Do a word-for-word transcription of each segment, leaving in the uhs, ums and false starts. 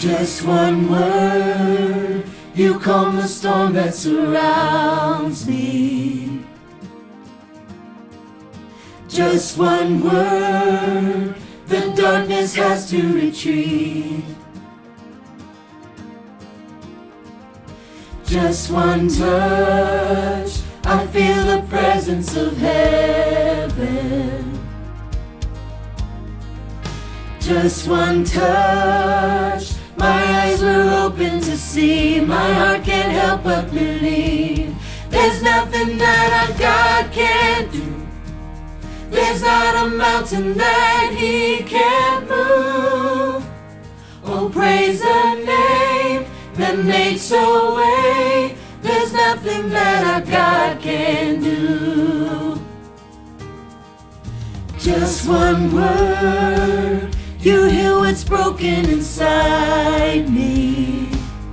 Just one word, you calm the storm that surrounds me. Just one word, the darkness has to retreat. Just one touch, I feel the presence of heaven. Just one touch, my eyes were open to see. My heart can't help but believe. There's nothing that our God can't do. There's not a mountain that He can't move. Oh, praise the name that makes a way. There's nothing that our God can do. Just one word, you heal what's broken inside me.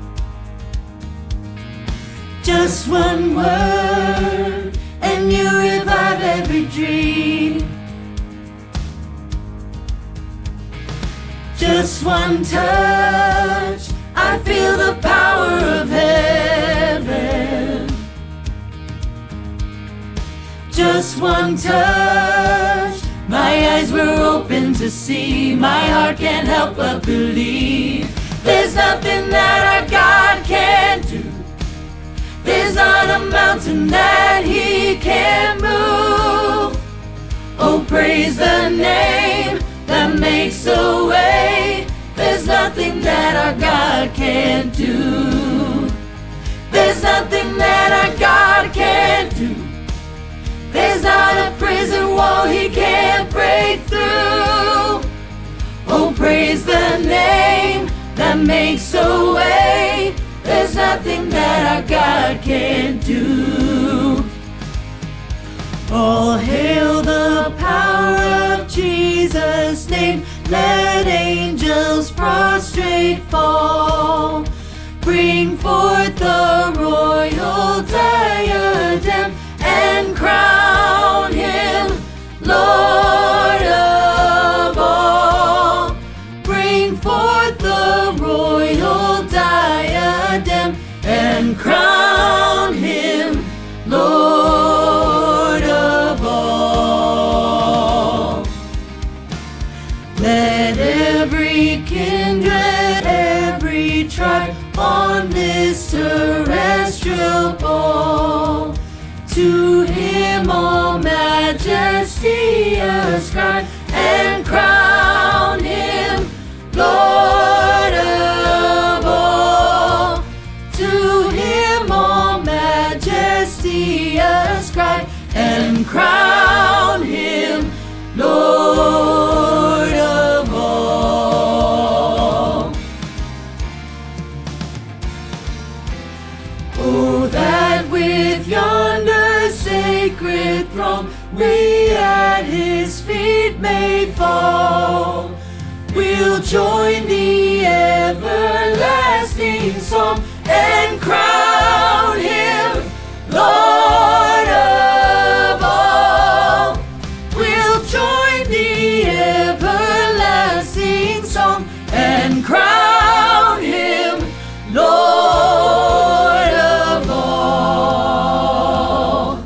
Just one word, and you revive every dream. Just one touch, I feel the power of heaven. Just one touch, my eyes were open to see. My heart can't help but believe. There's nothing that our God can't do. There's not a mountain that He can't move. Oh, praise the name that makes a way. There's nothing that our God can't do. There's nothing that our God can't do. There's not a prison wall He can't break through. Oh, praise the name that makes a way. There's nothing that our God can't do. All hail the power of Jesus' name. Let angels prostrate fall. Bring forth the royal diadem and crown Him Lord of all. Bring forth the royal diadem and crown Him Lord of all. Let every kindred, every tribe on this terrestrial ball to Him all majesty ascribe and crown Him Lord of all. To Him all majesty ascribe and crown Him Lord of all. Oh, that with yonder sacred throng we at His feet may fall. We'll join the everlasting song and crown Him Lord of all. We'll join the everlasting song and crown Him Lord of all.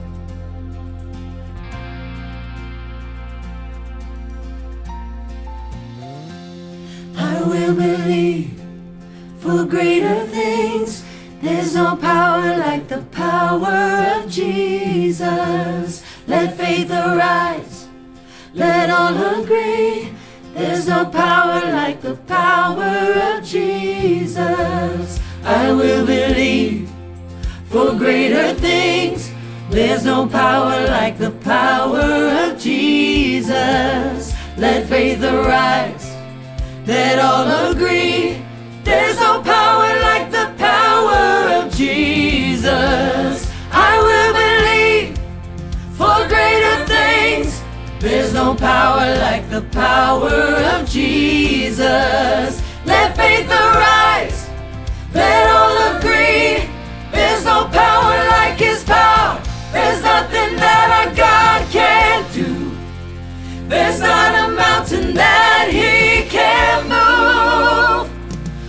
I will believe for greater things. There's no power like the power of Jesus. Let faith arise, let all agree. There's no power like the power of Jesus. I will believe for greater things. There's no power like the power of Jesus. Let faith arise, let all agree. There's no power like the power of Jesus. I will believe for greater things. There's no power like the power of Jesus. Let faith arise, let all agree. There's no power like His power. There's nothing that our God can't do. There's not a mountain that He can't move.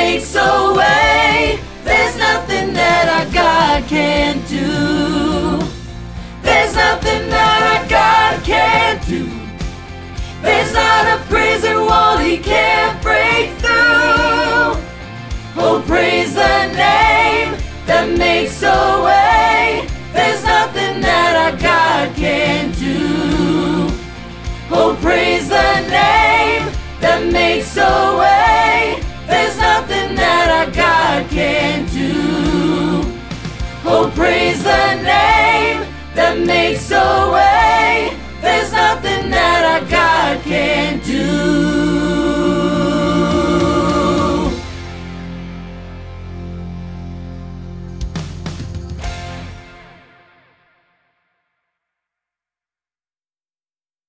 makes a way. There's nothing that our God can't do. There's nothing that our God can't do. There's not a prison wall He can't break through. Oh, praise the name that makes a way. There's nothing that our God can't do. Oh, praise the name that makes a way. There's nothing that our God can't do. Oh, praise the name that makes a way.